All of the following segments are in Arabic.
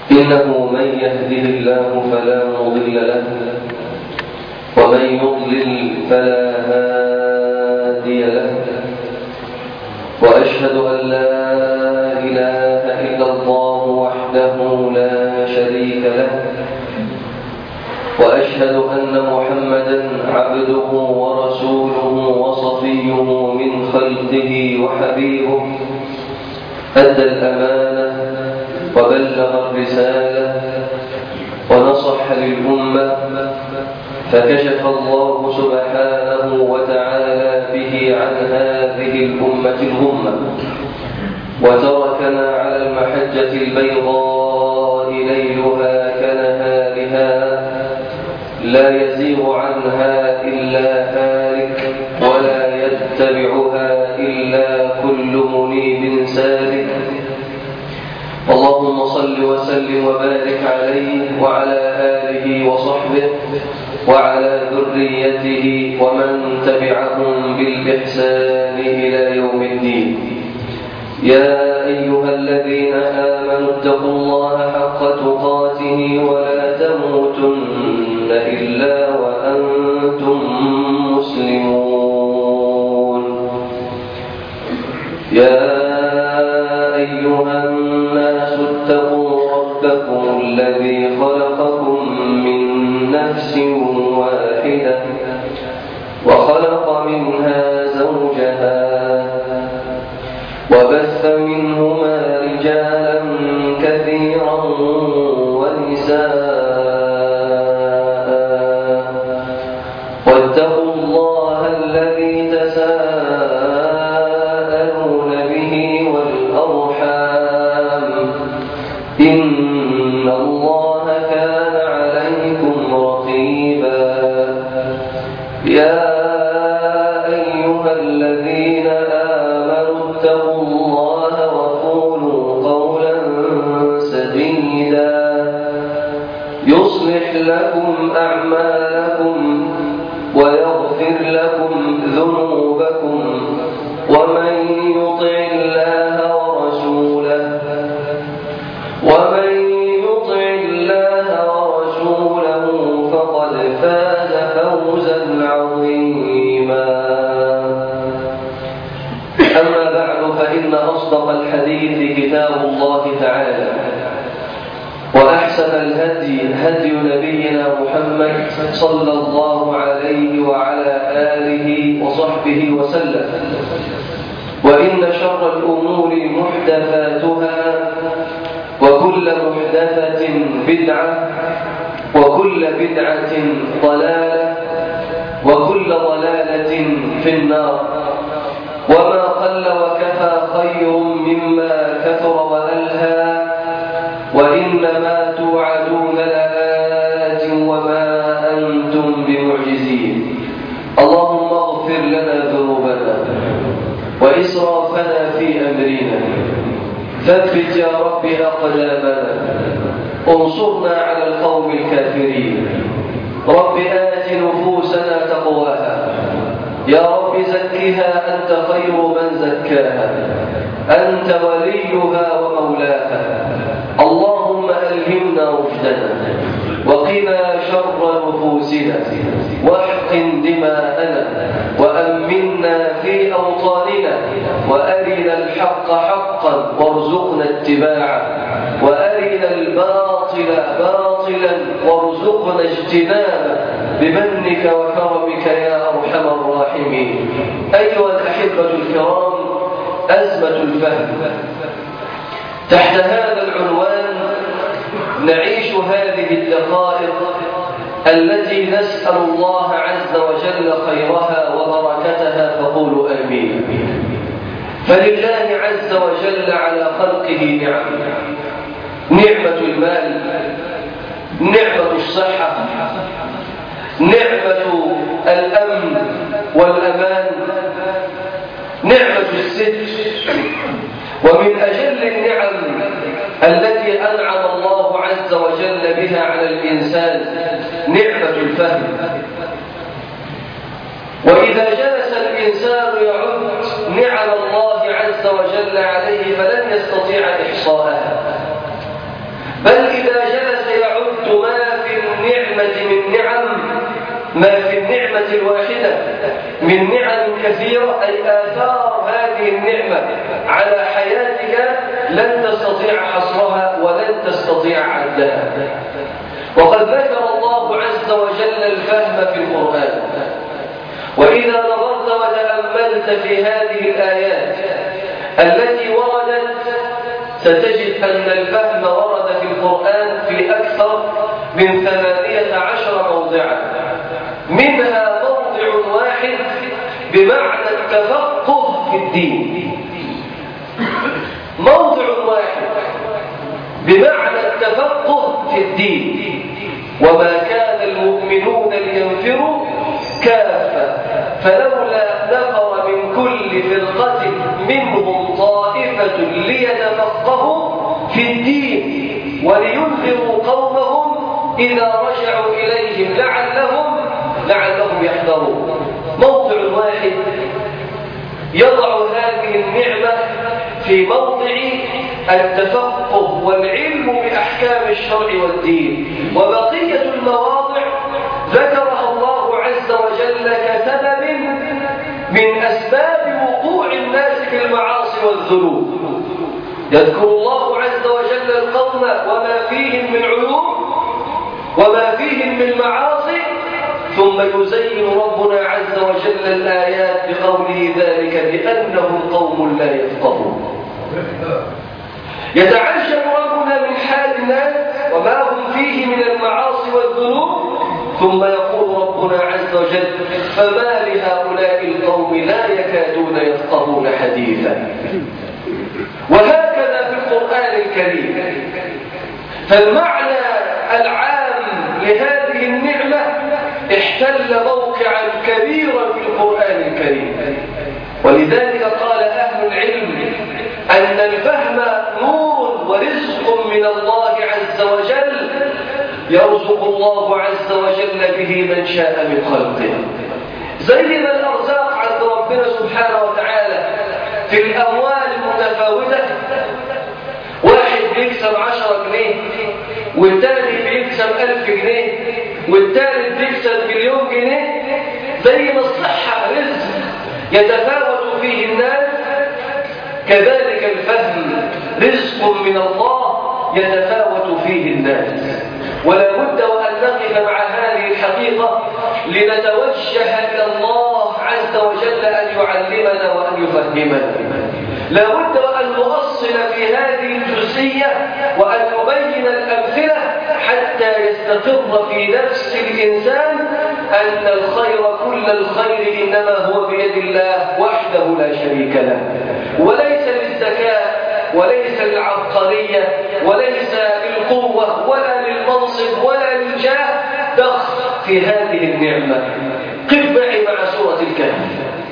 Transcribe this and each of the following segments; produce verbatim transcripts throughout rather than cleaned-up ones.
إنه من يهده الله فلا مضل له ومن يضلل فلا هادي له، وأشهد أن لا إله إلا الله وحده لا شريك له، وأشهد أن محمدًا عبده ورسوله وصفيه من خلقه وحبيبه، أدى الأمانة وبلغ الرسالة ونصح للأمة، فكشف الله سبحانه وتعالى به عن هذه الأمة الغمة، وتركنا على المحجة البيضاء ليلها كنهارها لا يزيغ عنها إلا هالك ولا يتبعها إلا كل منيب سالك. اللهم صل وسلم وبارك عليه وعلى آله وصحبه وعلى ذريته ومن تبعهم بالإحسان إلى يوم الدين. يا أيها الذين آمنوا اتقوا الله حق تقاته ولا تموتن إلا وأنتم مسلمون. يا أيها الناس اتقوا ربكم الذي خلقكم من نفس واحدة وخلق منها زوجها وبث منهما رجالا كثيرا ونساء، واتقوا الله الذي تساءلون به والأرحام، إن الله كان عليكم رقيبا. يا أيها الذين آمنوا اتقوا الله وقولوا قولا سديدا يصلح لكم أعمالكم ويغفر لكم ذنوبكم، ومن يطع الله ورسوله ومن يطع الله ورسوله فقد فاز فوزا عظيما. أما بعد، فإن أصدق الحديث كتاب الله تعالى، وأحسن الهدي هدي نبينا محمد صلى الله عليه وعلى آله وصحبه وسلم، وإن شر الأمور محدثاتها، وكل محدثة بدعة، وكل بدعة ضلالة، وكل ضلالة في النار. وما قل وكفى خير مما كثر وألهى، وإنما توعدون لآت وما أنتم بمعجزين. اللهم اغفر لنا ذنوبنا وإسرافنا في أمرنا، ثبت يا رب أقدامنا، انصرنا على القوم الكافرين. رب آت نفوسنا تقواها، يا رب زكها أنت خير من زكاها، أنت وليها ومولاها. اللهم ألهمنا رشدنا وقنا شر نفوسنا، واحقن دماءنا، وأمنا في أوطاننا، وأرنا الحق حقا وارزقنا اتباعه، وأرنا الباطل باطلا وارزقنا اجتنابه بمنك وكرمك يا أرحم الراحمين. أيها الأحبة الكرام، أزمة الفهم. تحت هذا العنوان نعيش هذه الدقائق التي نسأل الله عز وجل خيرها وبركتها، فقولوا آمين. فلله عز وجل على خلقه نعم، نعمة المال، نعمة الصحة، نعمة الأمن والأمان، نعمة الستر. ومن أجل النعم التي أنعم الله عز وجل بها على الإنسان نعمة الفهم. وإذا جلس الإنسان يعد نعم الله عز وجل عليه فلن يستطيع إحصاءها، بل إذا قلت ما في النعمة من نعم، ما في النعمة الواحدة من نعم كثيرة، أي آثار هذه النعمة على حياتك لن تستطيع حصرها ولن تستطيع عدلها. وقد ذكر الله عز وجل الفهم في القرآن، وإذا نظرت وتأملت في هذه الآيات التي وردت ستجد أن الفهم ورد في القرآن في أكثر من ثمانية عشر موضعا، منها موضع واحد بمعنى التفقه في الدين، موضع واحد بمعنى التفقه في الدين. وما كان المؤمنون لينفروا كافة فلولا نفر من كل فرقة منهم طائفة ليتفقهوا في الدين ولينذروا قومهم إذا رجعوا إليهم لعلهم لعلهم يحذرون. موضع واحد يضع هذه النعمة في موضع التفقه والعلم بأحكام الشرع والدين، وبقية المواضع ذكرها الله عز وجل كسبب من أسباب وقوع الناس في المعاصي والذنوب. يذكر الله عز وجل القوم وما فيهم من عيوب وما فيهم من معاصي، ثم يزين ربنا عز وجل الآيات بقوله ذلك بأنهم قوم لا يفقهون. يتعجب ربنا من حال الناس وما هم فيه من المعاصي والذنوب، ثم يقول ربنا عز وجل فما لهؤلاء القوم لا يكادون يفقهون حديثا. وهكذا في القرآن الكريم، فالمعنى العام لهذه النعمة احتل موقعا كبيرا في القرآن الكريم. ولذلك قال أهل العلم أن الفهم نور ورزق من الله عز وجل يرزق الله عز وجل به من شاء من خلقه. زي ما الأرزاق عند ربنا سبحانه وتعالى في الأموال المتفاوتة، واحد بيكسب عشرة جنيه والتاني بيكسب ألف جنيه والتالت بيكسب مليون جنيه، زي ما الصحة رزق يتفاوت فيه الناس، كذلك الفهم رزق من الله يتفاوت فيه الناس. ولا بد وأن نقف مع هذه الحقيقة لنتوجه إلى الله عز وجل أن يعلمنا وأن يفهمنا. لا بد وأن نؤصل في هذه الجزئية وأن نبين الأمثلة حتى يستقر في نفس الإنسان أن الخير كل الخير إنما هو بيد الله وحده لا شريك له، وليس للذكاء وليس للعبقرية وليس للقوة ولا للمنصب ولا للجاه دخل في هذه النعمة. قف معي مع سورة الكهف،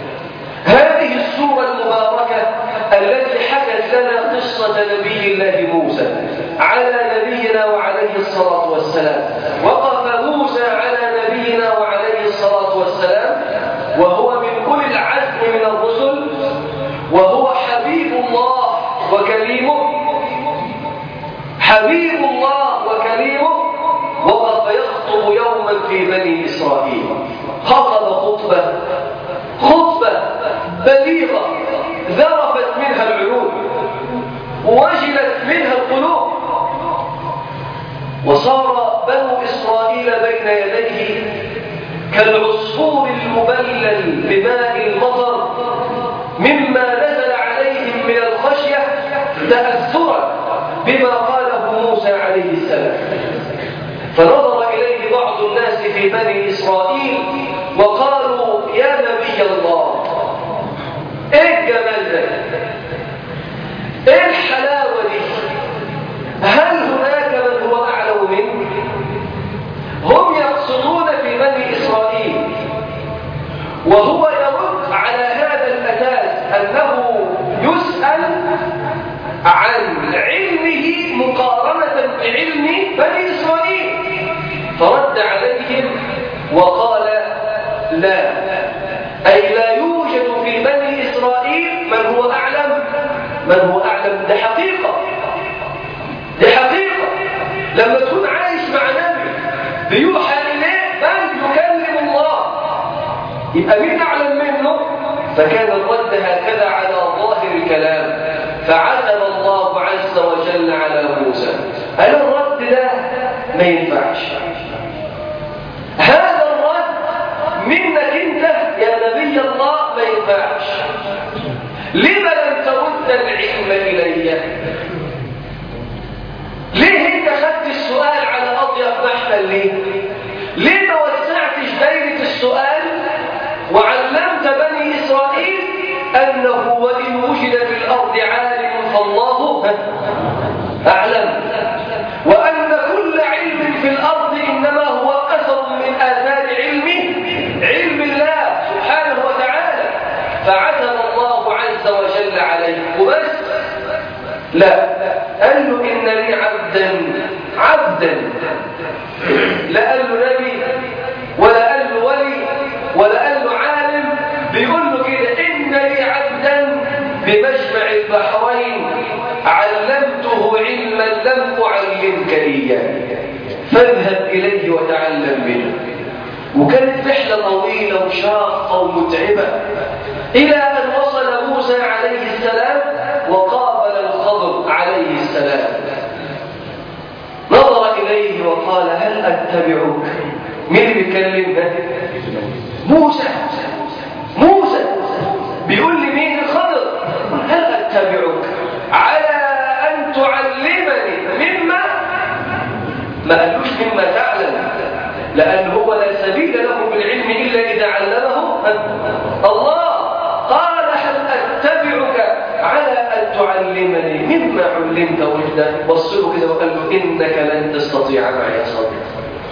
هذه السورة المباركة التي حكت لنا قصة نبي الله موسى على نبينا وعليه الصلاة والسلام. وقف موسى على نبينا وعليه الصلاة والسلام وهو من أولي العزم من الرسل، وهو حبيب الله وكليمه، حبيب الله وكليمه. وقف يخطب يوما في بني إسرائيل، خطب خطبة خطبة بليغة ذرفت منها العيون ووجلت منها القلوب، وصار بنو إسرائيل بين يديه كالعصفور المبلل بماء المطر مما نزل عليهم من الخشية تأثرا بما قاله موسى عليه السلام. فنظر إليه بعض الناس في بني إسرائيل وقالوا يا نبي الله، ايه الجمال ده؟ ايه الحلاوة دي؟ هل هناك من هو أعلم منه؟ هم يقصدون في بني إسرائيل، وهو يرد على هذا الأساس أنه يسأل عن علمه مقارنة بعلم بني إسرائيل، فرد عليهم وقال لا، أي لا يوجد في بني إسرائيل من هو أعلم من هو أعلم. ده حقيقة، ده حقيقة. لما تكون عايش مع ناس يبقى مين أعلم منه؟ فكان الرد هكذا على ظاهر الكلام، فعتب الله عز وجل على موسى. قال الرد ده ما ينفعش، هذا الرد منك انت يا نبي الله ما ينفعش. لما لم ترد العلم إلي؟ ليه انت خدت السؤال على أضيق محمل؟ ليه؟ ليه ما وسعتش دايرة السؤال وعلمت بني إسرائيل أنه وإن وجد في الأرض عالم فالله أعلم، وأن كل علم في الأرض إنما هو أثر من آثار علمه علم الله سبحانه وتعالى. فعتب الله عز وجل عليه وبس؟ لا، قال له إن لي عبدا عبدا، لا قال له نبي ولا قال له ولي ولا قال له عالم، بيقول له كده إن لي عبدا بمجمع البحرين علمته علما لم أعلمك إياه فاذهب إليه وتعلم منه. وكانت رحلة طويلة وشاقة ومتعبة إلى أن وصل موسى عليه السلام وقابل الخضر عليه السلام، نظر إليه وقال هل أتبعك؟ مين بيكلمنا؟ موسى. موسى بيقول لي مين؟ الخضر. هل أتبعك على أن تعلمني مما ما قالوش مما تعلم، لأن هو لا سبيل له بالعلم إلا إذا علمه الله. قال هل أتبعك على أن تعلمني مما علمت رشدا؟ بصله كده وقال له إنك لن تستطيع معي صبرا،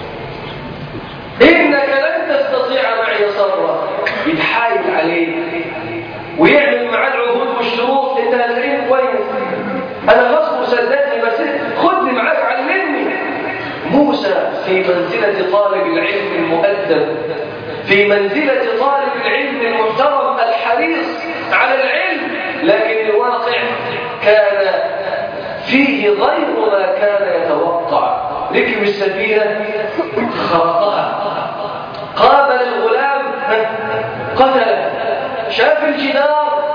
إنك لن تستطيع معي صبرا. يتحايل عليه ويعمل معاه العهود والشروط، انت هتلاقيه كويس، انا غصب صدقني بس خدني معاك علمني. موسى في منزلة طالب العلم المؤدب، في منزلة طالب العلم المحترم الحريص على العلم، لكن الواقع كان فيه غير ما كان يتوقع. ركب السفينة خرقها، قابل الغلام قتله، شاف الجدار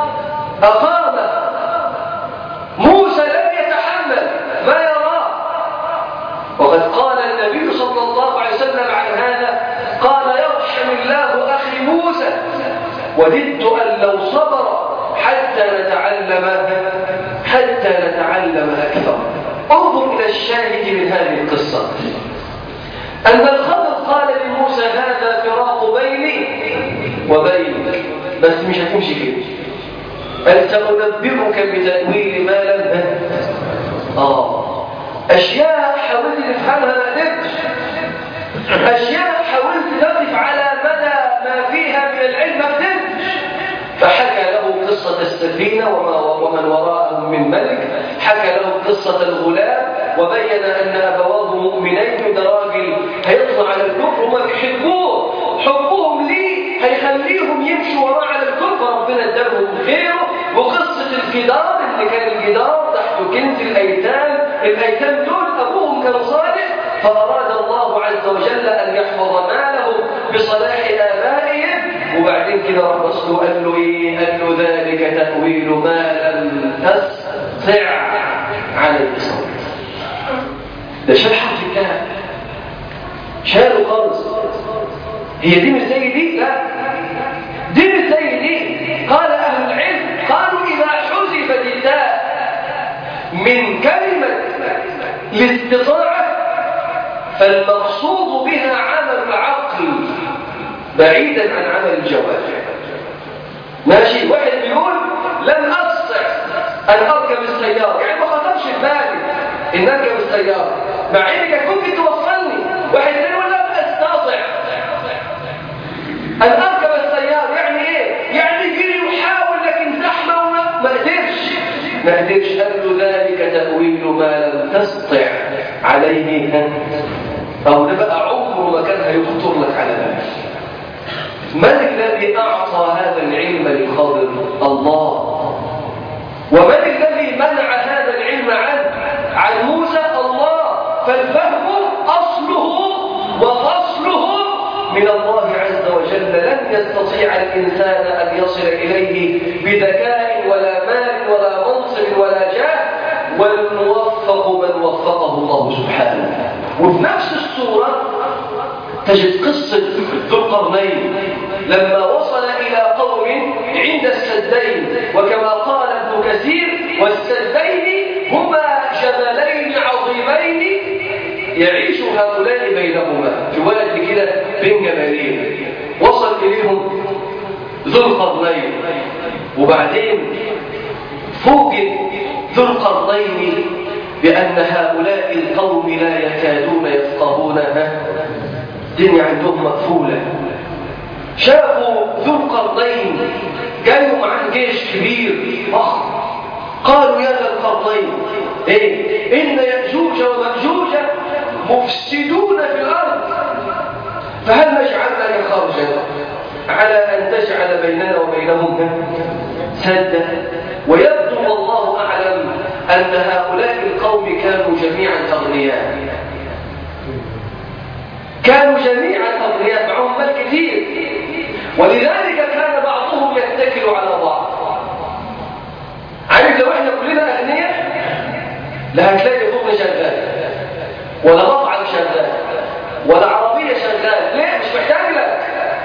أقامه. موسى لم يتحمل ما يراه، وقد قال النبي صلى الله عليه وسلم عن هذا، قال يرحم الله أخي موسى وددت أن لو صبر حتى نتعلم حتى نتعلم أكثر. انظر إلى الشاهد من هذه القصة، أن الخضر قال لموسى هذا فراق بيني وبينك، بس مش هتمشي كده، بل سأنبئك بتأويل ما لم آه أشياء حاولت تفهمها ما قدرتش، أشياء حاولت تقف على مدى ما فيها من العلم ما قدرتش. فحكى له قصة السفينة ومن وراءهم من ملك، حكى له قصة الغلام وبين أن أبواه مؤمنين، ده راجل هيطلع على الكفر وما بيحبوه، حبهم ليه هيخليهم يمشوا وراه على الكفر، ربنا ادالهم خيره. وقصة الجدار اللي كان الجدار تحت كنز الأيتام، الأيتام دول أبوهم كان صالح، فأراد الله عز وجل أن يحفظ مالهم بصلاح آبائهم. وبعدين كده رب رسوله قال له إيه؟ قال له ذلك تأويل ما لم تستطع عليه صبر. ده شال حرف الكلام، شاله خالص. هي دي مش زي دي؟ لا، دي مش زي دي. قال أهل العلم قالوا إذا حذفت التاء من كلمة الاستطاعة فالمقصود بها عمل العقل بعيدا عن عمل الجوارح. ماشي، واحد بيقول لن أستطع أن أركب السيارة، يعني ما خطرش في بالي إن أركب السيارة، مع إنك ممكن توصلني. واحد ثاني يقول لن أستطع أن أركب السيارة، يعني إيه؟ يعني يجري ويحاول لكن زحمة وما ما قدرش ما قدرش. قال له ذلك تأويل ما لم تستطع عليه أو ده بقى عمره ما كان هيخطر لك على بالك. من الذي أعطى هذا العلم للخضر؟ الله. ومن الذي منع هذا العلم عنه عن موسى؟ الله. فالفهم أصله وفصله من الله عز وجل، لن يستطيع الإنسان أن يصل إليه بذكاء ولا مال ولا منصب ولا جاه، والموفق من وفقه الله سبحانه. وفي نفس السورة تجد قصة ذو القرنين لما وصل إلى قوم عند السدين، وكما قال ابن كثير: والسدين هما جبلين عظيمين يعيش هؤلاء بينهما، في ولد كده بين جبلين. وصل إليهم ذو القرنين، وبعدين فوجئ ذو القرنين بأن هؤلاء القوم لا يكادون يفقهونها، الدنيا عندهم مقفولة. شافوا ذو القرنين جايوا معاه جيش كبير ضخم، قالوا: يا ذا القرنين، إيه؟ إن يأجوج ومأجوج مفسدون في الأرض، فهل نجعل لك خرجا على أن تجعل بيننا وبينهم سدا؟ ويبدو والله أعلم أن هؤلاء القوم كانوا جميعا أغنياء، كانوا جميعا أغنياء، معهم مال كثير، ولذلك كان بعضهم يتكل على بعض. عارف لو احنا كلنا أغنياء لا هتلاقي فرن شغال ولا مطعم شغال ولا عربية شغال. ليه؟ مش محتاج لك.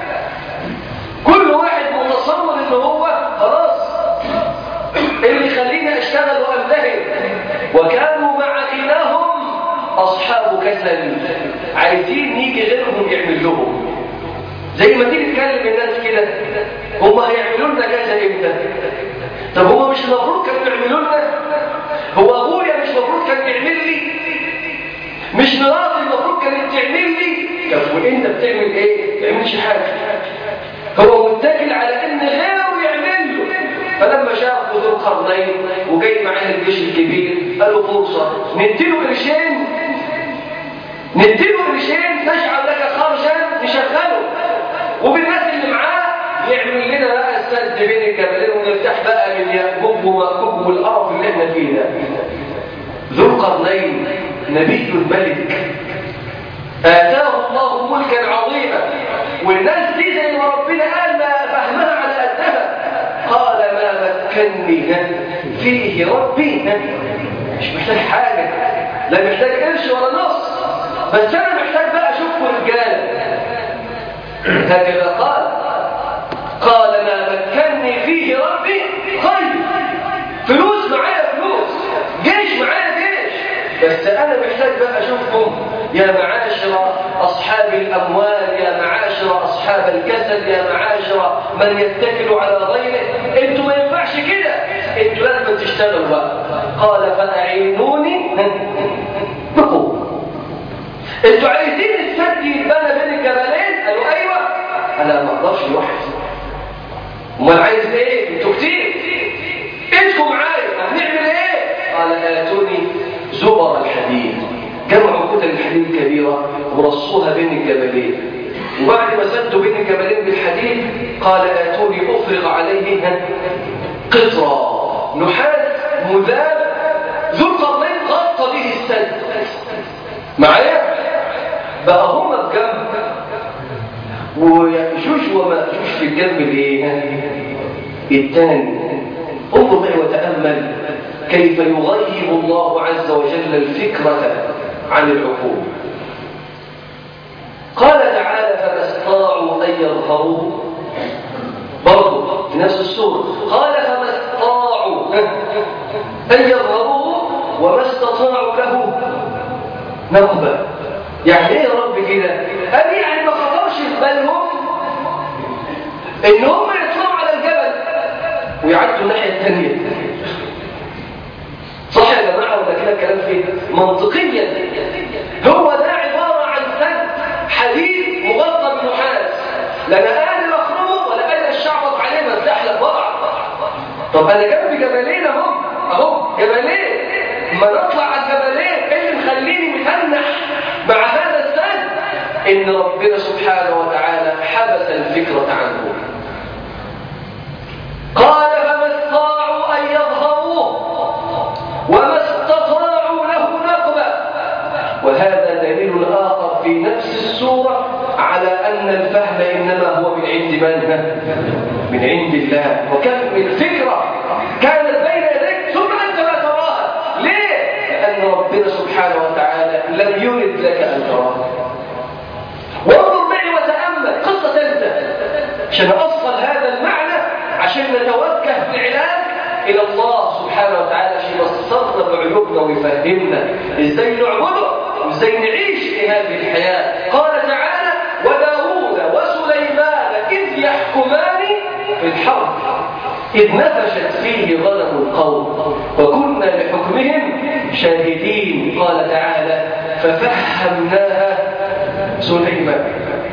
كل واحد متصور ان هو خلاص اللي يخليني اشتغل وامتهن، وكانوا مع غناهم اصحاب كسل، عايزين يجي غيرهم يعمل لهم. زي ما تيجي تكلم الناس كده: هم هيعملوا لنا كذا امتى؟ طب هو مش المفروض كانوا يعملوا لنا؟ هو ابويا مش المفروض كان يعمل لي؟ مش مراتي المفروض كانت تعمل لي؟ طب وانت بتعمل ايه؟ ما تعملش حاجه. هو متكل على ان غيره يعمل له. فلما شاف ذو القرنين وجاي معاه الجيش الكبير قالوا: فرصه نديله قرشين، نديله قرشين نجعل لك خرجا نشغله، وبالناس اللي معاه يعمل لنا بقى السد بين الجبلين، ونفتح بقى من يأجوج ومأجوج والقرف اللي احنا فيه ده. ذو القرنين نبي الملك آتاه الله ملكا عظيما، والناس دي زي ما ربنا قال ما فهمها على قدها. قال: ما مكنني فيه ربي، مش محتاج حاجة، لا محتاج قرش ولا نص، بس أنا محتاج بقى أشوفكم رجالة. هكذا قال. قال: ما مكنني فيه ربي خير، فلوس معايا فلوس، جيش معايا جيش، بس أنا محتاج بقى أشوفكم يا معاشر أصحاب الأموال، يا معاشر أصحاب الكسل، يا معاشر من يتكل على غيره. أنتوا ما ينفعش كده، أنتوا لازم تشتغلوا بقى. قال: فأعينوني بقوة. أنتوا عايزين السد يتبنى بين الجبلين؟ قالوا: أيوة. أنا ما أقدرش لوحدي. امال عايز ايه؟ انتوا كتير، انتوا معايا، هنعمل ايه؟ قال: آتوني زبر الحديد. جمعوا كتل الحديد الكبيرة ورصوها بين الجبلين، وبعد ما سدوا بين الجبلين بالحديد قال: آتوني أفرغ عليه قطرة نحاس مذاب. ذو القرنين غطى به السد معايا، بقى هما بجنب ويأجوج ومأجوج في الجنب الايه؟ الثاني. انظر معي وتأمل كيف يغيب الله عز وجل الفكرة عن العقول. قال تعالى: فما استطاعوا أن يظهروه، برضو في نفس السورة قال: فما استطاعوا أن يظهروه وما استطاعوا له نقبة. يعني ايه يا رب كده؟ قال يعني ما خطرش في بالهم ان هم يطلعوا على الجبل ويعدوا الناحيه الثانيه. صح يا جماعه ولا كده الكلام فيه؟ منطقيا هو ده عباره عن سد حديد مغطى بنحاس، لا انا قادر اخرمه ولا قادر الشعبط عليه ما اتزحلق بقع. طب انا جنبي جبلين اهو اهو جبلين، ما نطلع على الجبلين ايه اللي مخليني متنح مع هذا السد؟ ان ربنا سبحانه وتعالى حبس الفكره عنه. قال: فما استطاعوا ان يظهروه وما استطاعوا له نقبه. وهذا دليل آخر في نفس السورة على أن الفهم إنما هو من عند من؟ من عند الله. وكم من فكرة كانت بين يديك ثم أنت لا تراها. ليه؟ لأن ربنا سبحانه وتعالى لم يرد لك أن تراها. وانظر معي وتأمل قصة أنت عشان أصل هذا المعنى، عشان نتوجه في العلاج إلى الله سبحانه وتعالى، عشان يبصرنا بعيوبنا ويفهمنا إزاي نعبده وإزاي نعيش في هذه الحياة. قال تعالى: وداود وسليمان إذ يحكمان في الحرب إذ نفشت فيه غنم القوم وكنا لحكمهم شاهدين. قال تعالى: ففهمناها سليمان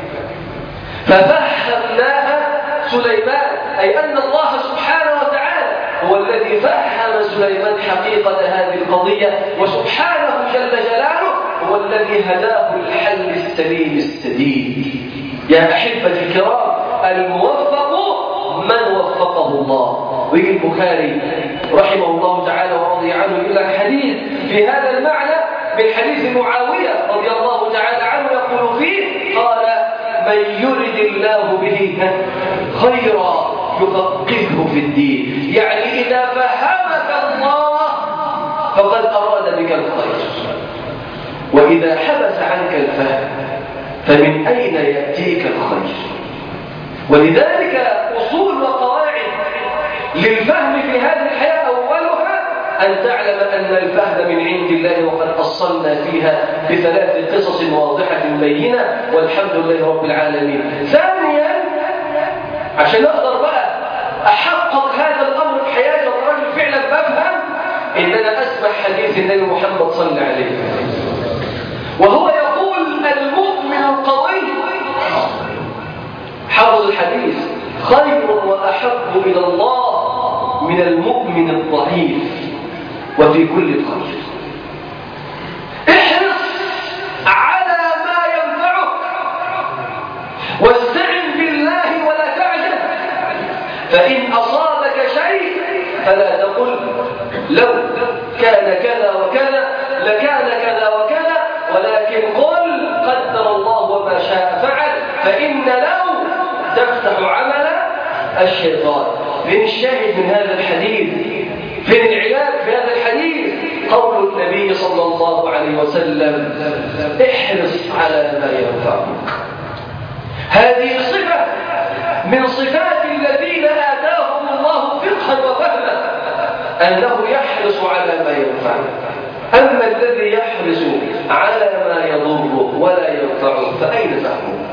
ففهمناها سليمان أي أن الله سبحانه وتعالى هو الذي فهم سليمان حقيقة هذه القضية، وسبحانه جل جلاله هو الذي هداه للحل السليم السديد. يا أحبتي الكرام، الموفق من وفقه الله. ويجي البخاري رحمه الله تعالى ورضي عنه إلى الحديث في هذا المعنى من حديث معاوية رضي الله تعالى عنه يقول فيه: قال: من يرد الله به خيرا يفقهه في الدين. يعني إذا فهمك الله فقد أراد بك الخير، وإذا حبس عنك الفهم فمن أين يأتيك الخير؟ ولذلك أصول وقواعد للفهم في هذه الحياة أولها أن تعلم أن الفهم من عند الله، وقد أصلنا فيها بثلاث قصص واضحة بينة والحمد لله رب العالمين. ثانيا، عشان أقدر بقى أحقق هذا الأمر في حياتي والرجل فعلا بفهم، إن أنا أسمع حديث النبي محمد صلى الله عليه وسلم، وهو يقول: المؤمن القوي حفظ الحديث خير وأحب إلى الله من المؤمن الضعيف وفي كل خير. احرص على ما ينفعك واستعن بالله ولا تعجل، فإن أصابك شيء فلا تقل لو كان كذا وكذا لكان كذا وكذا، ولكن قل قدر الله وما شاء فعل، فإن لو تفتح عمل الشيطان. فين الشاهد من هذا الحديث؟ فين العلاج في هذا الحديث؟ قول النبي صلى الله عليه وسلم: احرص على ما ينفعك. هذه صفة من صفات الذين آتاهم الله فقها وفهما، أنه يحرص على ما ينفعه. أما الذي يحرص على ما يضره ولا ينفعه فأين فهمه؟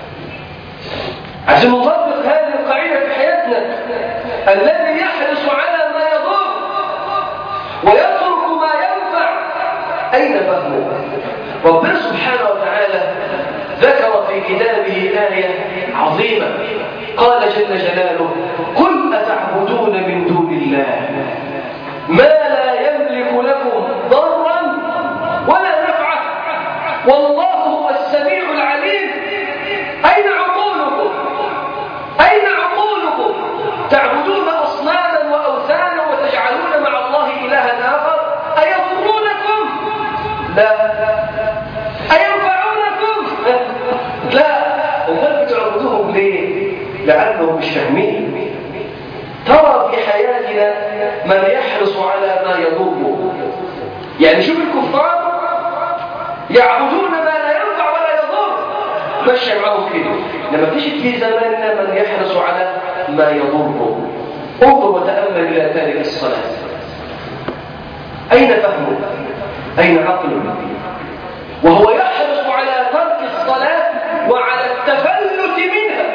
عشان نطبق هذه القاعدة في حياتنا، الذي يحرص على ما يضر ويترك ما ينفع أين فهمه؟ ربنا سبحانه وتعالى ذكر في كتابه آية عظيمة، قال جل جلاله: قل أتعبدون من دون الله ما لا يملك لكم ضرا ولا نفعا والله هو السميع العليم. أين عقولكم؟ أين عقولكم؟ تعبدون أصناما وأوثانا وتجعلون مع الله إلها آخر، أيضرونكم؟ لا. أينفعونكم؟ لا. ومن بتعبدوهم ليه؟ لأنهم مش فاهمين. ترى في حياتنا من يحرص على ما يضره. يعني شوف الكفار يعبدون ما لا ينفع ولا يضر، مشي معهم كده. لما تجد في زماننا من يحرص على ما يضره، انظر وتأمل إلى تارك الصلاة. أين فهمه؟ أين عقله؟ وهو يحرص على ترك الصلاة وعلى التفلت منها.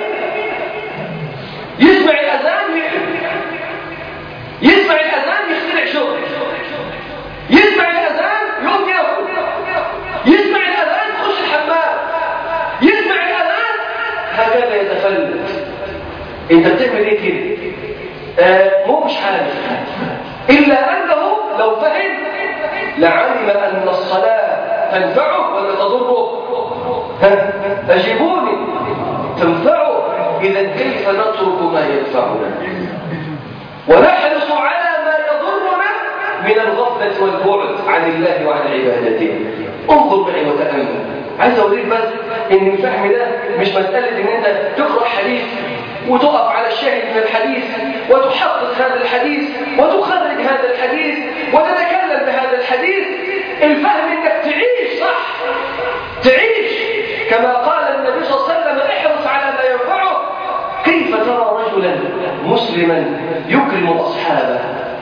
يسمع الأذان يحب، يسمع الأذان يخترع شغل، يسمع الأذان يقوم ياكل، يسمع الأذان يخش الحمام، يسمع الأذان هكذا يتفلت. انت بتعمل ايه كده؟ آه مو مش عارف، إلا أنه لو فهم لعلم أن الصلاة تنفعه ولا تضره. أجيبوني، تنفعه. إذا كيف نترك ما ينفعنا ونحرص على ما يضرنا من الغفلة والبعد عن الله وعن عبادته. انظر معي وتأمل. عايز أقول لك بس إن الفهم ده مش مسألة إن أنت تقرأ حديث وتقف على الشاهد من الحديث وتحقق هذا الحديث وتخرج هذا الحديث وتتكلم بهذا الحديث. الفهم إنك تعيش صح، تعيش كما قال النبي صلى الله عليه وسلم: احرص على ما ينفعه. كيف ترى رجلا مسلما يكرم أصحابه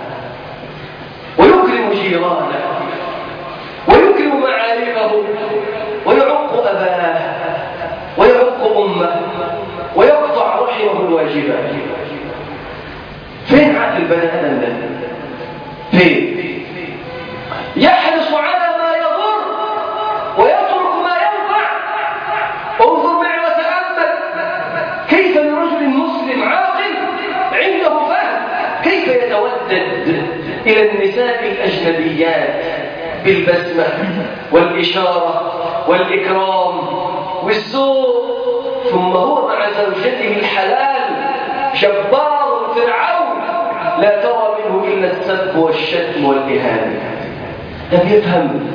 ويكرم جيرانه ويكرم معارفه ويعق أباه ويعق أمه ويقطع رحمه الواجبات؟ فين عقل البني آدم ده؟ فين؟ يحرص على ما يضر ويترك ما ينفع. انظر معي وتأمل كيف لرجل مسلم عاقل عنده فهم كيف يتودد إلى النساء الأجنبيات بالبسمة والإشارة والإكرام والذوق، ثم هو مع زوجته الحلال جبار فرعون لا ترى منه إلا السب والشتم والإهانة. ده بيفهم،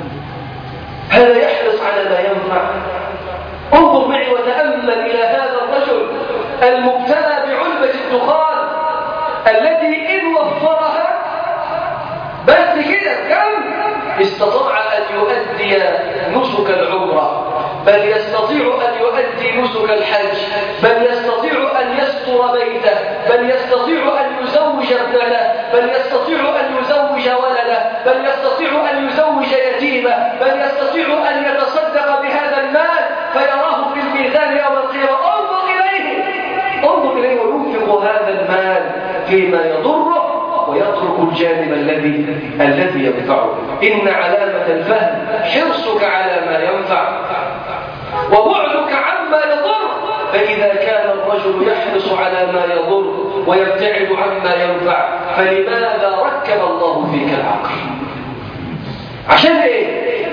هذا يحرص على ما ينفع. انظر معي وتأمل إلى هذا الرجل المبتلى بعلبة الدخان التي إن وفرها بس كده كم استطاع أن يؤدي نسك العمرة، بل يستطيع أن يؤدي نسك الحج، بل يستطيع أن يستر بيته، بل يستطيع أن يزوج ابنه، بل يستطيع أن يزوج ولده، بل يستطيع أن يزوج يتيمه، بل يستطيع أن يتصدق بهذا المال فيراه في الميزان يوم القيامة. انظر إليه، انظر إليه وينفق هذا المال فيما يضره ويترك الجانب الذي الذي ينفعه. إن علامة الفهم حرصك على ما ينفع وبعدك عما يضر. فإذا كان الرجل يحرص على ما يضر ويبتعد عما ينفع فلماذا ركب الله فيك العقل؟ عشان ايه؟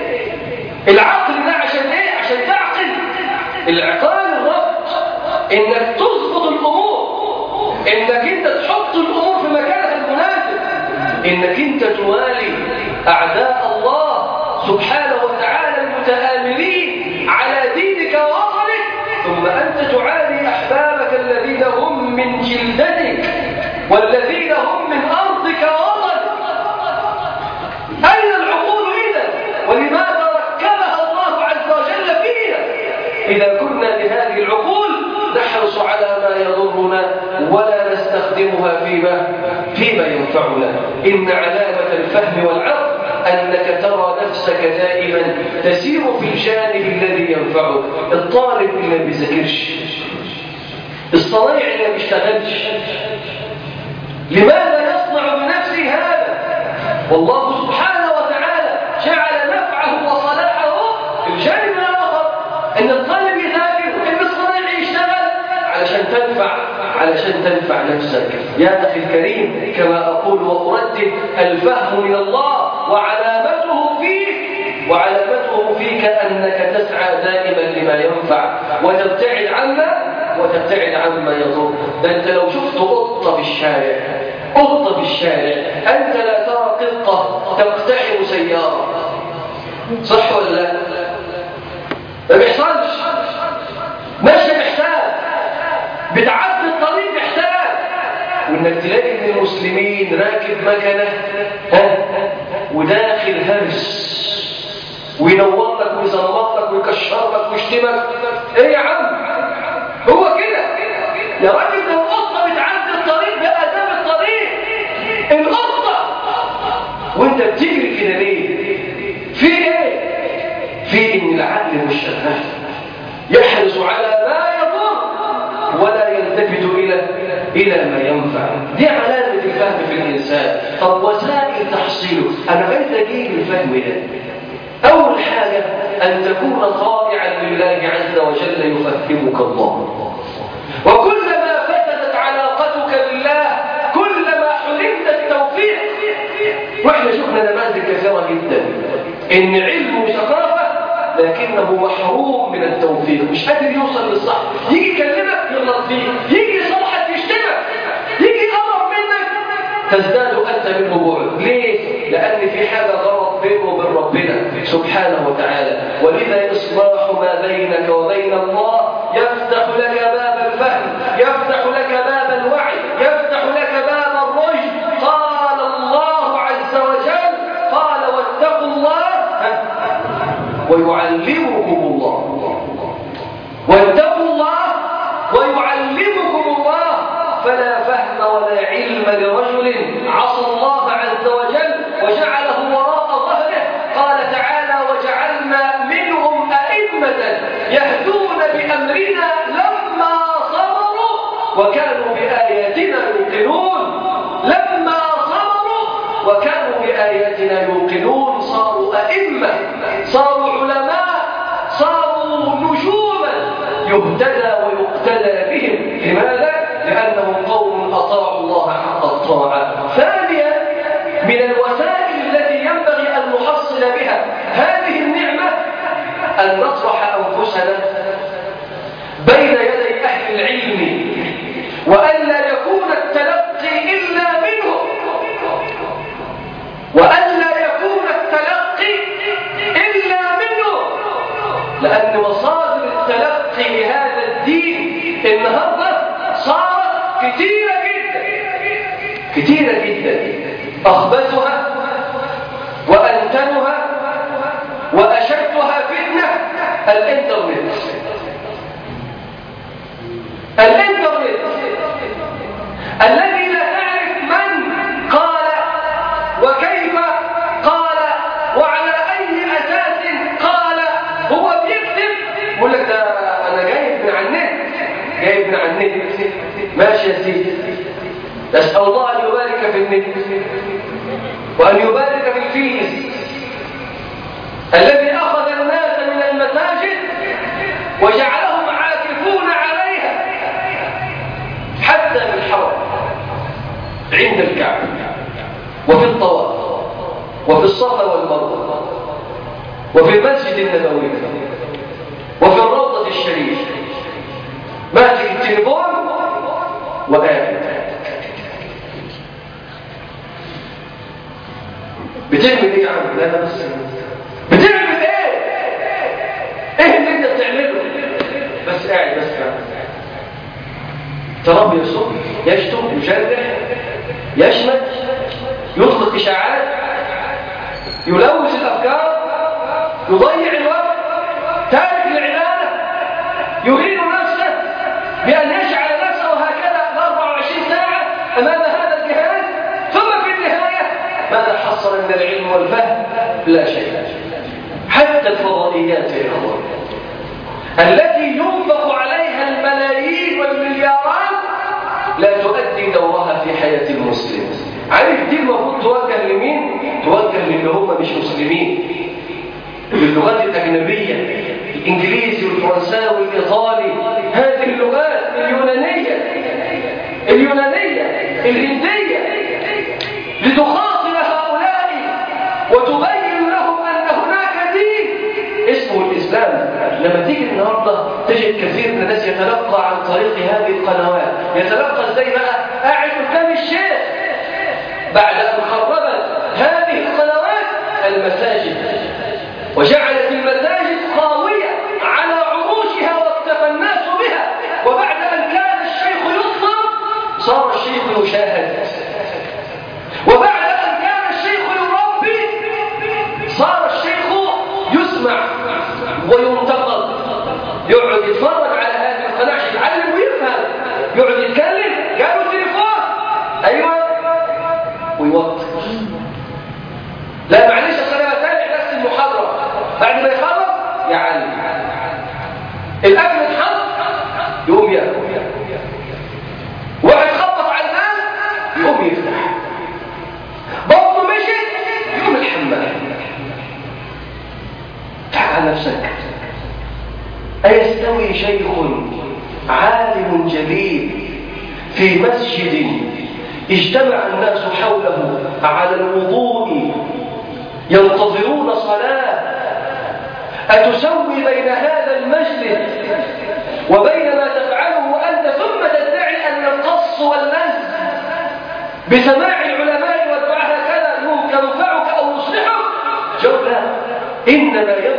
العقل ده عشان ايه؟ عشان تعقل. العقال الربط انك تظبط الامور، انك انت تحط الامور في مكانها المناسب، انك انت توالي اعداء الله سبحانه وتعالى المتآمرين على دينك ووطنك، ثم انت تعادي احبابك الذين هم من جلدتك والذين هم من ارضك ووطنك. اين العقول اذا؟ ولماذا ركبها الله عز وجل فينا؟ اذا كنا بهذه العقول نحرص على ما يضرنا ولا نستخدمها فيما فيما ينفعنا. إن علامة الفهم والعقل أنك ترى نفسك دائما تسير في الجانب الذي ينفعك. الطالب اللي ما بيذاكرش، الصنايعي اللي ما بيشتغلش، لماذا يصنع بنفسه هذا؟ والله سبحانه وتعالى جعل نفعه وصلاحه في الجانب الآخر، أن الطالب يذاكر وإن الصنايعي يشتغل علشان تنفع علشان تنفع نفسك. يا أخي الكريم، كما أقول وأردد، الفهم من الله وعلامته فيك وعلامته فيك أنك تسعى دائما لما ينفع وتبتعد عما وتبتعد عما يضر. ده أنت لو شفت قطة في الشارع قطة في الشارع أنت لا ترى قطة تقتحم سيارة، صح ولا لا؟ ما بيحصلش. ماشي محتاج، بتعدي الطريق محتاج. وانك تلاقي ان المسلمين راكب مكنه ها وداخل هرس وينور لك ويزمر لك ويكشر لك ويشتمك. ايه يا عم؟ هو كده يا راجل؟ لو القطه بتعدي الطريق بآداب الطريق، القطه وانت بتجري كده ليه؟ في ايه؟ في ان العقل مش شغال، يحرص على ما يضر ولا يلتفت الى الى ما ينفع. دي علامه الفهم في الانسان. طب وسائل تحصيله، انا عايز اجيب الفهم ده. اول حاجه ان تكون خاضعا لله عز وجل يفهمك الله. وكلما فتدت علاقتك بالله كلما حرمت التوفيق. واحنا شفنا نماذج كثيره جدا ان علم وثقافه لكنه محروم من التوفيق، مش قادر يوصل للصح. يجي يكلمك يغلط فيك، يجي يصلحك يشتمك، يجي يقرب منك تزداد أنت منه بعد. ليه؟ لأن في حاجة غلط بينه وبين ربنا سبحانه وتعالى. ولذا إصلاح ما بينك وبين الله يفتح لك باب الفهم، يفتح لك باب الوعي، يفتح لك باب الرشد. قال الله عز وجل، قال واتقوا الله ويعلمكم الله، واتقوا الله ويعلمكم الله. فلا فهم ولا علم لرجل عصى الله عز وجل وجعله وراء ظهره. قال تعالى وجعلنا منهم أئمة يهدون بأمرنا لما صبروا وكانوا بآياتنا يوقنون. لما صبروا وكانوا بآياتنا يوقنون. صاروا أئمة، صاروا علماء، صاروا نجوما يهتدى ويقتدى بهم. لماذا؟ لأنهم قوم أطاعوا الله حق الطاعة. ثانيا من الوسائل التي ينبغي أن نحصل بها هذه النعمة أن نطرح أنفسنا بين يدي أهل العلم، وأن لا يكون التلقي إلا منه، وأن لا يكون التلقي إلا منه. لأن مصادر التلقي لهذا الدين النهارده صارت كثيرة جدا كثيرة جدا. أخبثها وأنتنها وأشدها فتنة الإنترنت. الإنترنت الذي لا تعرف من قال وكيف قال وعلى أي أساس قال. هو بيكتب يقول لك ده أنا جايب من على النت، جايب من على النت. ماشي يا سيدي، نسأل الله أن يبارك في النت وأن يبارك في الفيس الذي أخذ الناس من المساجد وجعلهم عاكفون عليها حتى في الحرم عند الكعبة وفي الطواف وفي الصفا والمروة وفي المسجد النبوي وفي الروضة الشريفة. ماسك التليفون وقاعد بتعمل ايه يا عم؟ لا لا بس بتعمل ايه؟ ايه اللي انت بتعمله؟ بس قاعد بس قاعد. تراب يسب، يشتم، يجرح، يشمت، يطلق اشاعات، يلوث الافكار، يضيع الوقت، تارك العباده، يهين نفسه بان يشعل نفسه هكذا أربعة وعشرين ساعه امام هذا الجهاز. ثم في النهايه ماذا حصل من العلم والفهم؟ لا شيء. حتى الفضائيات يا الله التي ينفق عليها الملايين والمليارات لا تؤدي دورها في حياه المسلم. عارف دي المفروض توجه لمين؟ توجه للي هم مش مسلمين، باللغات الأجنبية، الإنجليزي والفرنساوي والإيطالي، هذه اللغات اليونانية اليونانية الهندية، لتخاطب هؤلاء وتبين لهم أن هناك دين اسمه الإسلام. لما تيجي النهاردة تجد كثير من الناس يتلقى عن طريق هذه القنوات. يتلقى ازاي بقى؟ قاعد قدام الشيخ بعد أن خربت هذه القنوات المساجد وجعلت المساجد خاوية على عروشها واكتفى الناس بها، وبعد أن كان الشيخ يطلب صار الشيخ يشاهد، وبعد أن كان الشيخ يربي صار الشيخ يسمع وينتقد. يقعد يتفرج على هذه القناة يتعلم ويفهم، يقعد يتكلم جابوا التليفون أيوة ويوطي. لا معلش أصل أنا بتابع نفس المحاضرة، بعد ما يخلص يعلم. الأكل اتحط يقوم ياكل، واحد خبط على الناس يقوم يفتح، بطنه مشت يقوم الحمام. تعال نفسك، أيستوي شيخ عالم جليل في مسجد اجتمع الناس حوله على الوضوء ينتظرون صلاة، أتسوي بين هذا المجلس وبين ما تفعله أنت ثم تدعي أن القص واللز بسماع العلماء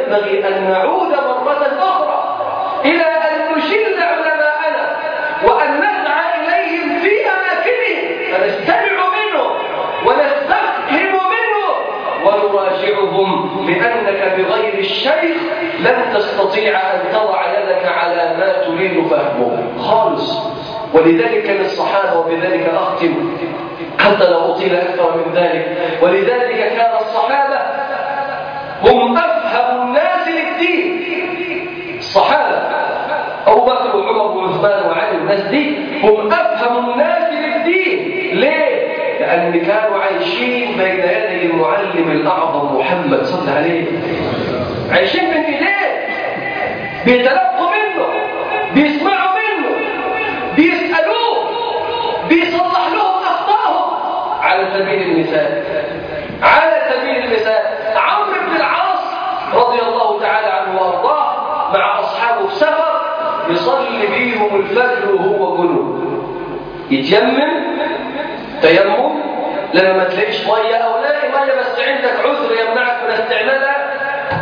ينبغي أن نعود مرة أخرى إلى أن نشل علماءنا وأن نسعى إليهم في أماكنهم فنستمع منهم ونستفهم منهم ونراجعهم، لأنك بغير الشيخ لن تستطيع أن تضع يدك على ما تريد فهمه خالص. ولذلك للصحابة، وبذلك أختم حتى لا أطيل أكثر من ذلك، ولذلك كان الصحابة هم أفهم الناس للدين. الصحابة أبو بكر وعمر وعثمان وعلي والناس دي هم أفهم الناس للدين. ليه؟ لأن كانوا عايشين بين يدي المعلم الأعظم محمد صلى الله عليه وسلم، عايشين من إيديه، بيتلقوا منه، بيسمعوا منه، بيسألوه، بيصلح لهم أخطائهم. على سبيل المثال على سبيل المثال عمرو بن العاص رضي الله تعالى عنه وارضاه مع اصحابه في سفر يصلي بيهم الفجر وهو جنوب، يتيمم تيمم لما ما تلاقيش ميه او لاقي ميه بس عندك عذر يمنعك من استعمالها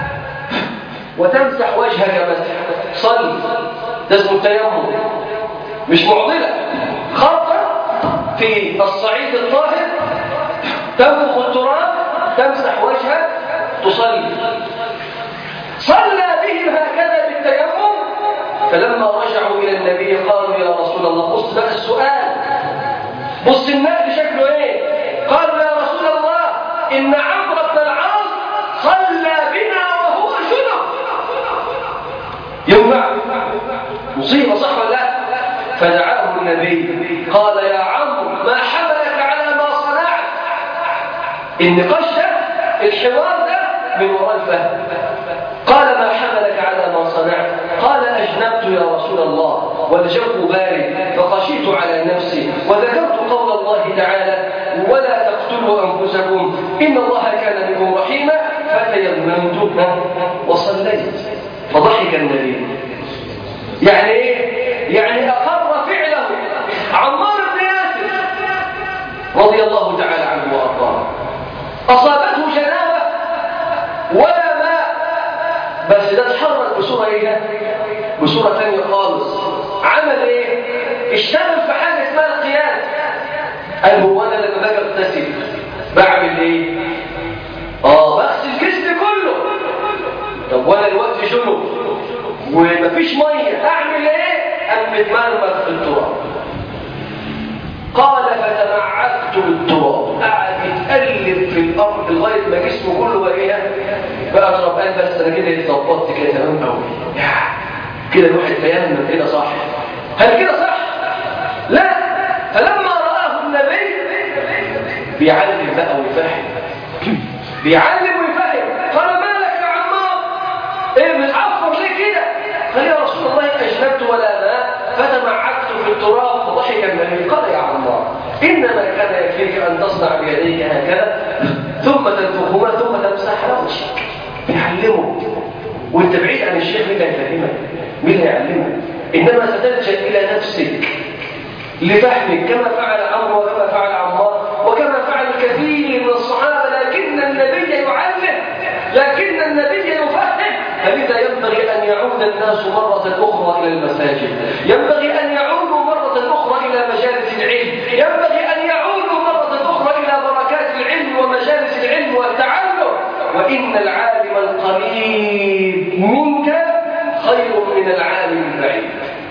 وتمسح وجهك مسح صلي، ده اسمه التيمم، مش معضله. خطأ في الصعيد الطاهر تنفخ التراب تمسح وجهك تصلي. صلى بهم هكذا بالتيمم، فلما رجعوا إلى النبي قالوا يا رسول الله، بص بقى السؤال، بص النبي شكله ايه؟ قالوا يا رسول الله إن عمرو بن العاص صلى بنا وهو جنب. ينفع؟ مصيبة صح ولا لا؟ فدعاه النبي قال يا عمرو ما حملك على ما صنعت؟ النقاش ده الحوار ده من وراء الفهم. قال ما حملك على ما صنعت؟ قال أجنبت يا رسول الله والجو بارد فخشيت على نفسي وذكرت قول الله تعالى ولا تقتلوا أنفسكم إن الله كان بكم رحيما فتيممت وصليت. فضحك النبي. يعني ايه؟ يعني أقر فعله عمار بن ياسر رضي الله تعالى عنه وأرضاه، أصابته جنابة ولا ماء، بس ده اتحرك بصورة ايه؟ بصورة ثانية خالص. عمل ايه؟ اشتغل في حاجة اسمها القياس. قال هو انا لما باجي اغتسل بعمل ايه؟ اه بغسل جسمي كله. طب وانا الوقت جنوب ومفيش ميه اعمل ايه؟ قام متمرمغ في التراب. قال فتمعكت بالتراب، قعد يتقلب في الارض لغايه ما جسمه كله بقى ايه؟ بقى تراب. قال بس انا كده اتظبطت كده تمام قوي، كده الواحد تيمم كده صح. هل كده صح؟ لا. فلما رآه النبي بيعلم بقى ويفهم، بيعلم ويفهم. قال مالك يا عمار؟ ايه بتعفر ليه كده؟ قال يا رسول الله اجنبت ولا ماء فتمعكت في التراب. فضحك النبي قال يا عمار انما كان يكفيك ان تصنع بيديك هكذا ثم تنفخهما ثم تمسح على وجهك. بيعلمه وانت بعيد عن الشيخ. مين هيفهمك؟ مين هيعلمك؟ انما ستلجأ الى نفسك لفهمك كما فعل عمرو وكما فعل عمار وكما فعل الكثير من الصحابه. لكن النبي يعلم، لكن النبي يفهم. فلذا ينبغي أن يعود الناس مرة أخرى إلى المساجد، ينبغي أن يعودوا مرة أخرى إلى مجالس العلم، ينبغي أن يعودوا مرة أخرى إلى بركات العلم ومجالس العلم والتعلم. وإن العالم القريب منك خير من العالم البعيد.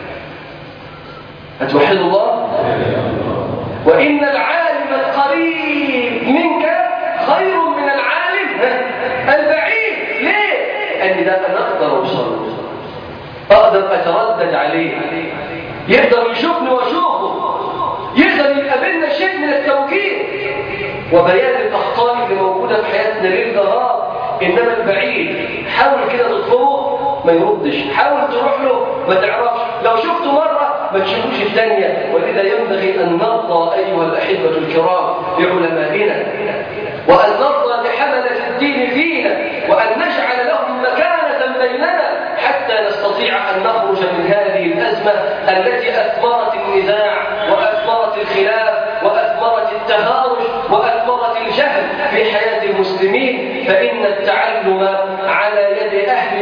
أتوحد الله؟ وإن العالم القريب منك خير من العالم البعيد. ليه؟ لأن ده أنا أقدر أوصل، أقدر أتردد عليه، يقدر يشوفني وأشوفه، يقدر يقابلنا شيء من التوجيه وبيان الأخطاء اللي موجودة في حياتنا ليل نهار. إنما البعيد حاول كده تطلبه ما يردش، حاول تروح له ما تعرفش، لو شفته مرة ما تشوفوش الثانية. ولذا ينبغي أن نرضى أيها الأحبة الكرام بعلمائنا، وأن نرضى بحملة الدين فينا، وأن نجعل لهم مكانة بيننا حتى نستطيع أن نخرج من هذه الأزمة التي أثمرت النزاع وأثمرت الخلاف وأثمرت التهارج وأثمرت الجهل في حياة المسلمين. فإن التعلم على يد أهل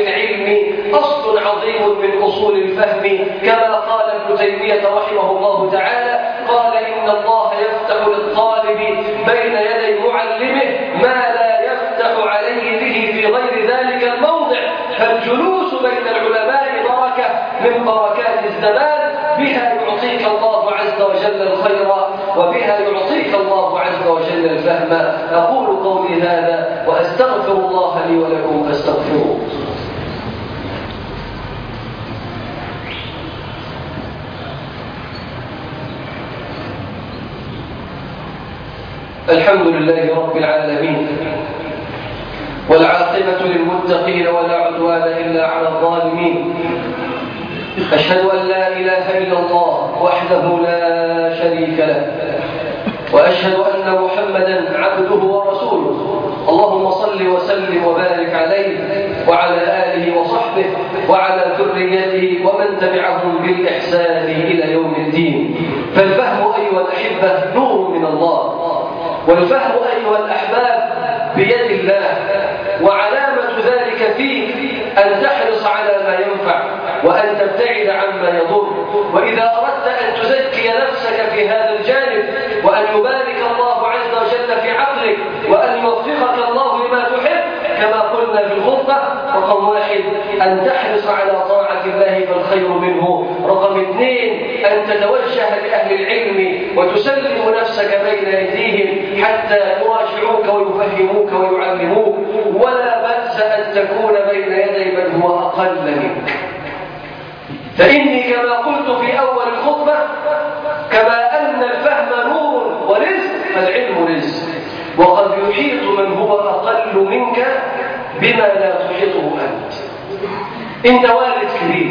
عظيم من أصول الفهم، كما قال ابن تيمية رحمه الله تعالى، قال إن الله يفتح للطالب بين يدي معلمه ما لا يفتح عليه به في غير ذلك الموضع، فالجلوس بين العلماء بركة من بركات الزمان، بها يعطيك الله عز وجل الخير وبها يعطيك الله عز وجل الفهم. أقول قولي هذا وأستغفر الله لي ولكم فاستغفروه. الحمد لله رب العالمين، والعاقبة للمتقين ولا عدوان إلا على الظالمين. أشهد أن لا إله إلا الله وحده لا شريك له، وأشهد أن محمدا عبده ورسوله. اللهم صل وسلم وبارك عليه وعلى آله وصحبه وعلى ذريته ومن تبعهم بالإحسان إلى يوم الدين. فالفهم أيها الأحبة نور من الله، والفهم أيها الأحباب بيد الله، وعلامة ذلك فيك أن تحرص على ما ينفع وأن تبتعد عما يضر. وإذا أردت أن تزكي نفسك في هذا الجانب وأن يبارك الله عز وجل في عقلك وأن يوفقك الله لما تحب، كما قلنا في الخطبة، رقم واحد أن تحرص على طاعة الله فالخير منه. رقم اثنين أن تتوجه لأهل العلم وتسلم نفسك بين أيديهم حتى يراجعوك ويفهموك ويعلموك، ولا بأس أن تكون بين يدي من هو أقل منك. فإني كما قلت في أول الخطبة، كما أن الفهم نور ورزق فالعلم رزق، وقد يحيط من هو أقل منك بما لا تحيطه أنت. أنت والد كبير،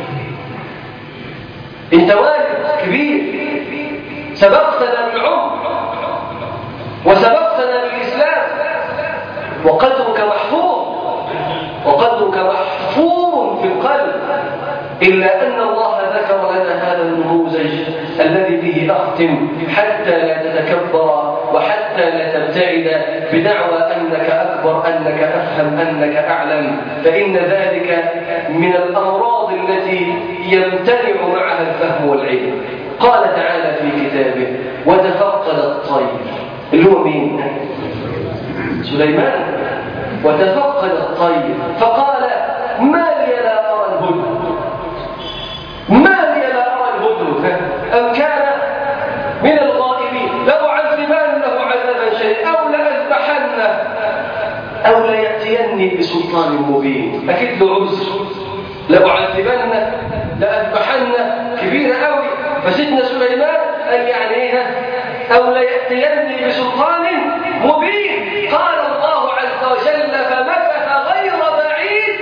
أنت والد كبير، سبقتنا بالعمر وسبقتنا بالإسلام، وقدرك محفوظ وقدرك محفوظ في القلب، إلا أن الله ذكر لنا هذا النموذج الذي به أختم حتى لا تتكبر وحتى لا تبتعد بدعوى أنك أكبر، أنك أفهم، أنك أعلم، فإن ذلك من الأمراض التي يمتنع معها الفهم والعلم. قال تعالى في كتابه: وتفقد الطير، اللي هو مين؟ سليمان. وتفقد الطير فقال: ما لي لا أرى الهدهد، ما لي لا أرى الهدهد أم كان من الغائبين لأعذبنه عذابا شديدا أو لأذبحنه أو ليأتيني بسلطان مبين. أكيد له عذر، لأعذبنه لأذبحنه كبيرة قوي، فسيدنا سليمان قال يعني إيه؟ أو ليأتيني بسلطان مبين. قال الله عز وجل: فمكث غير بعيد،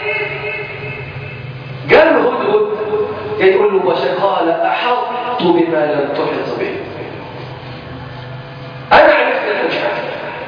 قال له هدهد، يقول له: وقال أحط بما لم تحط به. أنا عرفت أنك مش عارف،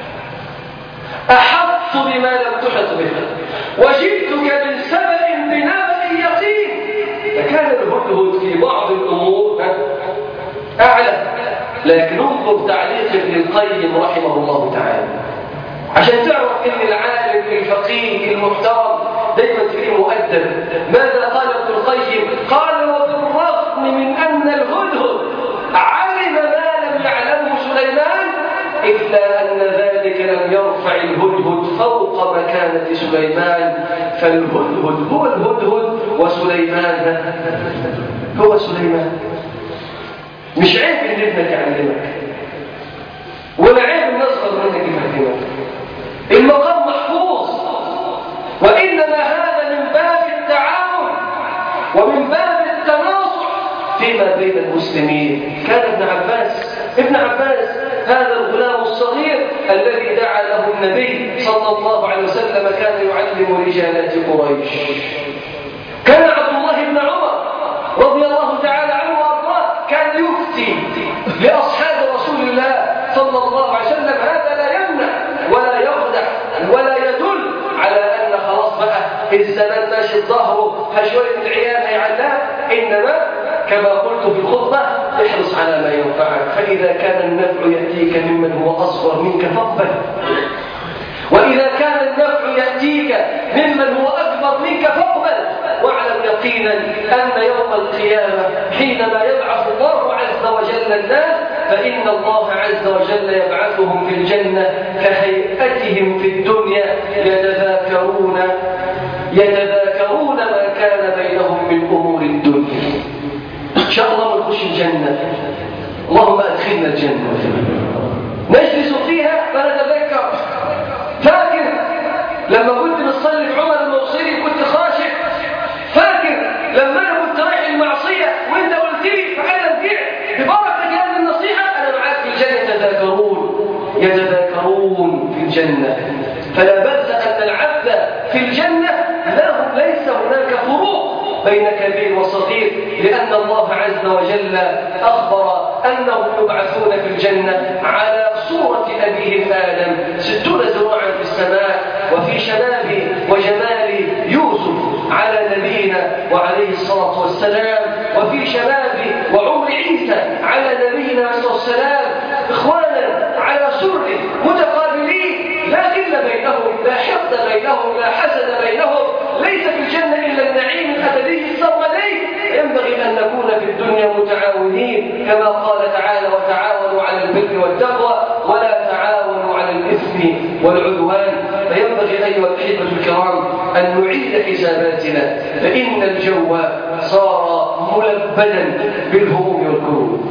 أحط بما لم تحط به، وجئتك من سبأ بنبأ يقين. فكان الهدهد في بعض الأمور أعلم، لكن انظر تعليق ابن القيم رحمه الله تعالى عشان تعرف ان العالم الفقيه المحترم دايما تلاقيه مؤدب. ماذا قال ابن القيم؟ قال: وبالرغم من ان الهدهد علم ما لم يعلمه سليمان، الا ان ذلك لم يرفع الهدهد فوق مكانه سليمان، فالهدهد هو الهدهد وسليمان هو سليمان. مش عيب ان ابنك يعلمك، ولا عيب ان اصغر منك يفهمك، المقام محفوظ، وانما هذا من باب التعاون ومن باب التناصح فيما بين المسلمين. كان ابن عباس ابن عباس هذا الغلام الصغير الذي دعا له النبي صلى الله عليه وسلم كان يعلم رجالات قريش. كان عبد الله بن عمر رضي الله تعالى عنه وارضاه كان يفتي لاصحاب رسول الله صلى الله عليه وسلم. هذا لا يمنع ولا يخدع ولا يدل على ان خلاص بقى الزمان ماشي ظهره هشويه العيال هيعلم، انما كما قلت في الخطبه احرص على ما ينفعك، فاذا كان النفع ياتيك ممن هو اصغر منك فاقبل، واذا كان النفع ياتيك ممن هو اكبر منك فاقبل، يقينا أن يوم القيامة حينما يبعث الله عز وجل الناس فإن الله عز وجل يبعثهم في الجنة كهيئتهم في الدنيا يتذاكرون يتذاكرون ما كان بينهم من أمور الدنيا. إن شاء الله نخش الجنة، اللهم أدخلنا الجنة، نجلس فيها فنتذكر. فاكر لما كنت بتصلي في عمر الموصلي كنت خاشع؟ فاكر لما أنا كنت رايح المعصية وأنت قلت لي فأنا رجعت ببركة هذه النصيحة أنا معاك في الجنة؟ يتذاكرون يتذاكرون في الجنة. فلا بد أن العبد في الجنة له ليس هناك فروق بين كبير وصغير، لأن الله عز وجل أخبر أنهم يبعثون في الجنة على صورة أبيهم آدم ستون ذراعا في السماء، وفي شباب وجمال يوسف على نبينا وعليه الصلاة والسلام، وفي شباب وعمر عيسى على نبينا عليه الصلاة والسلام، إخوانا على سر متقابلين لا غل بينهم، لا حقد بينهم، لا حسد بينهم، ليس في الجنة إلا النعيم الأبدي السرمدي. ينبغي أن نكون في الدنيا متعاونين كما قال تعالى وتعاونوا على البر والتقوى ولا تعاونوا على الإثم والعدوان. فينبغي أيها الأحبة الكرام أن نعيد حساباتنا، فإن الجو صار ملبدا بالهموم والكروب.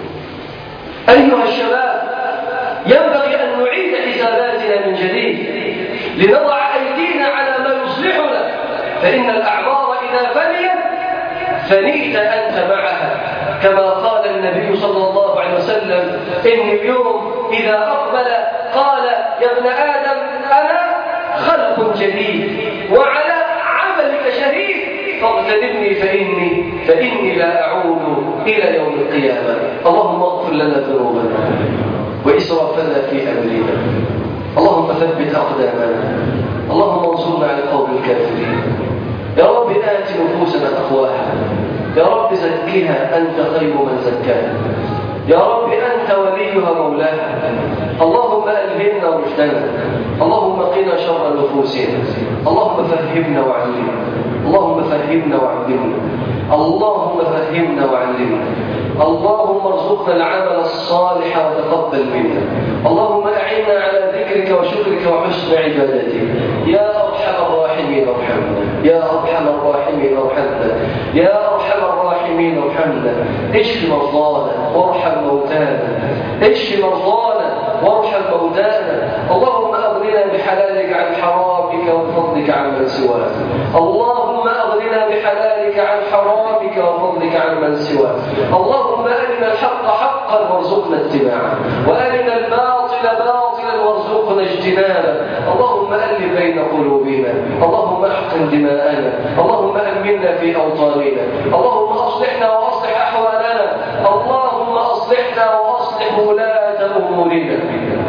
أيها الشباب ينبغي أن نعيد حساباتنا من جديد لنضع أيدينا على ما يصلحنا، فإن الأعمار إذا فنيت فنيت أنت معها، كما قال النبي صلى الله عليه وسلم إن اليوم إذا أقبل قال يا ابن آدم أنا خلق جديد وعلى عملك شهيد فاغتنمني فإني فإني لا أعود إلى يوم القيامة. اللهم اغفر لنا ذنوبنا وإسرافنا في أمرنا، اللهم ثبت أقدامنا، اللهم انصرنا على القوم الكافرين. يا رب آت نفوسنا تقواها، يا رب زكها أنت خير من زكاها، يا رب أنت وليها مولاها. اللهم ألهمنا رشدنا، اللهم قنا شر نفوسنا، اللهم فهمنا وعلمنا، اللهم فهمنا وعلمنا، اللهم فهمنا وعلمنا، اللهم ارزقنا العمل الصالح وتقبل منا، اللهم أعنا على ذكرك وشكرك وحسن عبادتك. يا أرحم الراحمين ارحمنا، يا أرحم الراحمين ارحمنا، يا أرحم الراحمين ارحمنا. اشف مرضانا وارحم موتانا، اشف مرضانا وارحم موتانا. اللهم أغننا بحلالك عن حرامك وفضلك عن من سواك، اللهم أغننا بحلالك عن حرامك وفضلك عن من سواك. اللهم أرنا الحق حقا وارزقنا اتباعه، وأرنا الباطل باطلا وارزقنا اجتنابه. اللهم ألف بين قلوبنا، اللهم احقن دماءنا، اللهم أمنا في أوطاننا، اللهم أصلحنا وأصلح أحوالنا، اللهم أصلحنا وأصلح ولاة أمورنا.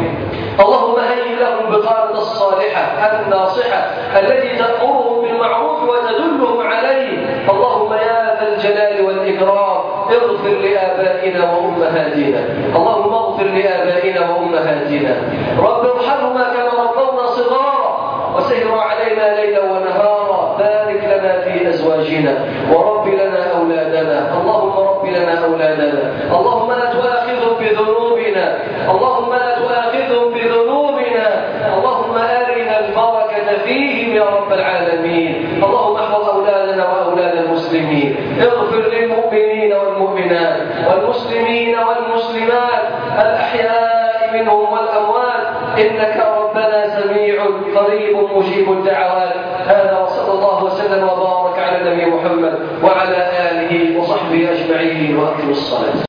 اللهم هيئ لهم بطانة الصالحة الناصحة التي تأمرهم بالمعروف وتدلهم عليه. اللهم يا ذا الجلال والإكرام اغفر لآبائنا وأمهاتنا، اللهم اغفر لآبائنا وأمهاتنا، رب ارحمهما كما ربونا صغارا وسهر علينا ليلا ونهارا. بارك لنا في أزواجنا ورب لنا أولادنا، اللهم رب لنا أولادنا، اللهم لا تؤاخذهم بذنوبنا، اللهم لا تؤاخذهم بذنوبنا، اللهم أرنا البركة فيهم يا رب العالمين. اللهم احفظ أولادنا وأولاد المسلمين، اغفر للمؤمنين والمؤمنات والمسلمين والمسلمات الأحياء منهم والأموات، إنك ربنا سميع قريب مجيب الدعوات. هذا وصلى الله وسلم وبارك على نبي محمد وعلى آله وصحبه أجمعين، وأقم الصلاة.